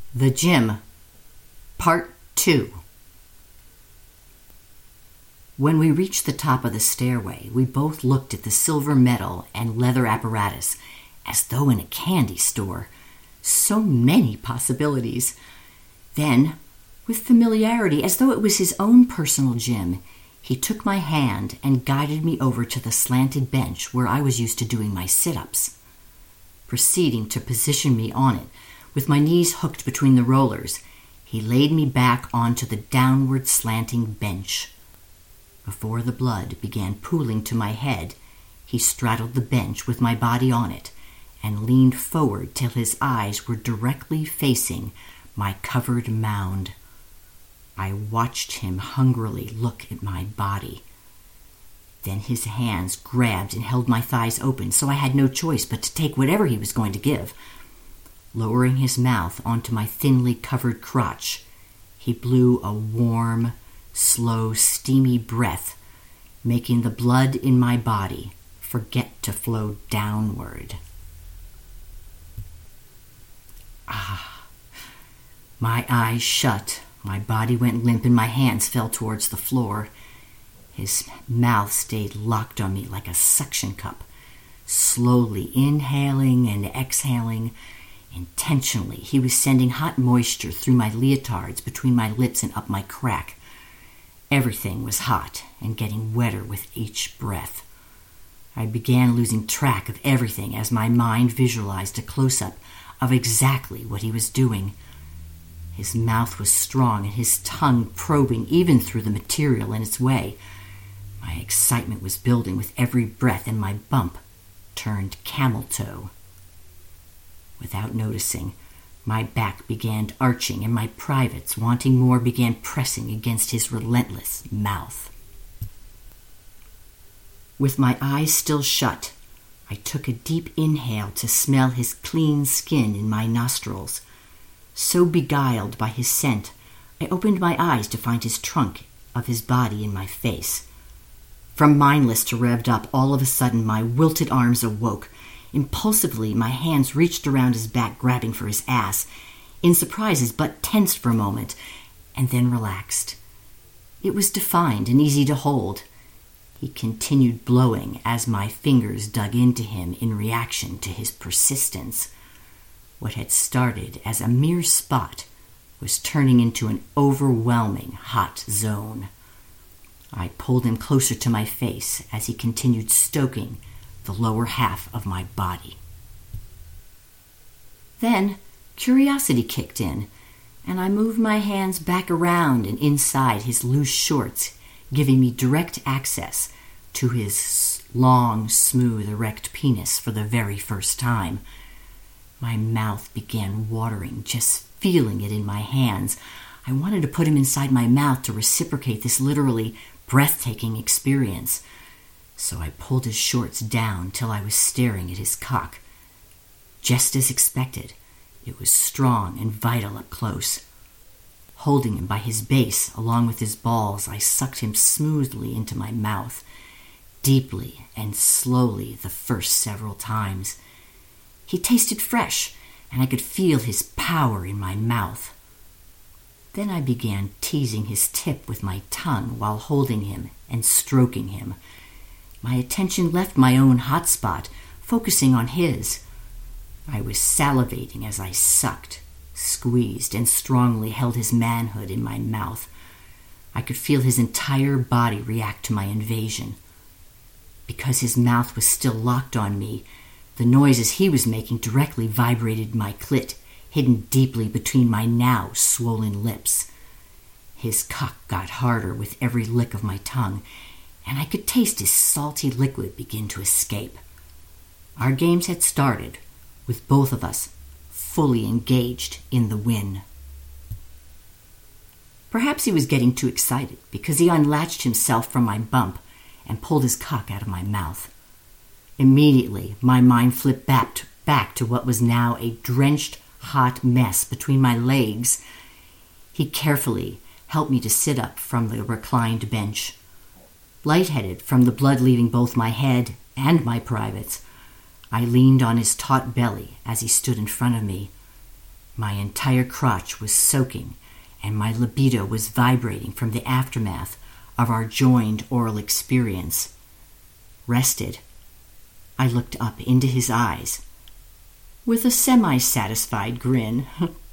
The Gym, Part 2. When we reached the top of the stairway, we both looked at the silver metal and leather apparatus as though in a candy store. So many possibilities. Then, with familiarity, as though it was his own personal gym, he took my hand and guided me over to the slanted bench where I was used to doing my sit-ups. Proceeding to position me on it, with my knees hooked between the rollers, he laid me back onto the downward slanting bench. Before the blood began pooling to my head, he straddled the bench with my body on it and leaned forward till his eyes were directly facing my covered mound. I watched him hungrily look at my body. Then his hands grabbed and held my thighs open, so I had no choice but to take whatever he was going to give. Lowering his mouth onto my thinly covered crotch, he blew a warm, slow, steamy breath, making the blood in my body forget to flow downward. My eyes shut, my body went limp, and my hands fell towards the floor. His mouth stayed locked on me like a suction cup, slowly inhaling and exhaling. Intentionally, he was sending hot moisture through my leotards, between my lips and up my crack. Everything was hot and getting wetter with each breath. I began losing track of everything as my mind visualized a close-up of exactly what he was doing. His mouth was strong and his tongue probing even through the material in its way. My excitement was building with every breath, and my bump turned camel toe. Without noticing, my back began arching, and my privates, wanting more, began pressing against his relentless mouth. With my eyes still shut, I took a deep inhale to smell his clean skin in my nostrils. So beguiled by his scent, I opened my eyes to find his trunk of his body in my face. From mindless to revved up, all of a sudden my wilted arms awoke. Impulsively, my hands reached around his back, grabbing for his ass. In surprise, his butt tensed for a moment, and then relaxed. It was defined and easy to hold. He continued blowing as my fingers dug into him in reaction to his persistence. What had started as a mere spot was turning into an overwhelming hot zone. I pulled him closer to my face as he continued stoking the lower half of my body. Then curiosity kicked in, and I moved my hands back around and inside his loose shorts, giving me direct access to his long, smooth, erect penis for the very first time. My mouth began watering just feeling it in my hands. I wanted to put him inside my mouth to reciprocate this literally breathtaking experience. So I pulled his shorts down till I was staring at his cock. Just as expected, it was strong and vital up close. Holding him by his base along with his balls, I sucked him smoothly into my mouth, deeply and slowly the first several times. He tasted fresh, and I could feel his power in my mouth. Then I began teasing his tip with my tongue while holding him and stroking him. My attention left my own hot spot, focusing on his. I was salivating as I sucked, squeezed, and strongly held his manhood in my mouth. I could feel his entire body react to my invasion. Because his mouth was still locked on me, the noises he was making directly vibrated my clit, hidden deeply between my now swollen lips. His cock got harder with every lick of my tongue, and I could taste his salty liquid begin to escape. Our games had started, with both of us fully engaged in the win. Perhaps he was getting too excited, because he unlatched himself from my bump and pulled his cock out of my mouth. Immediately, my mind flipped back to what was now a drenched, hot mess between my legs. He carefully helped me to sit up from the reclined bench. Lightheaded from the blood leaving both my head and my privates, I leaned on his taut belly as he stood in front of me. My entire crotch was soaking, and my libido was vibrating from the aftermath of our joined oral experience. Rested, I looked up into his eyes with a semi-satisfied grin.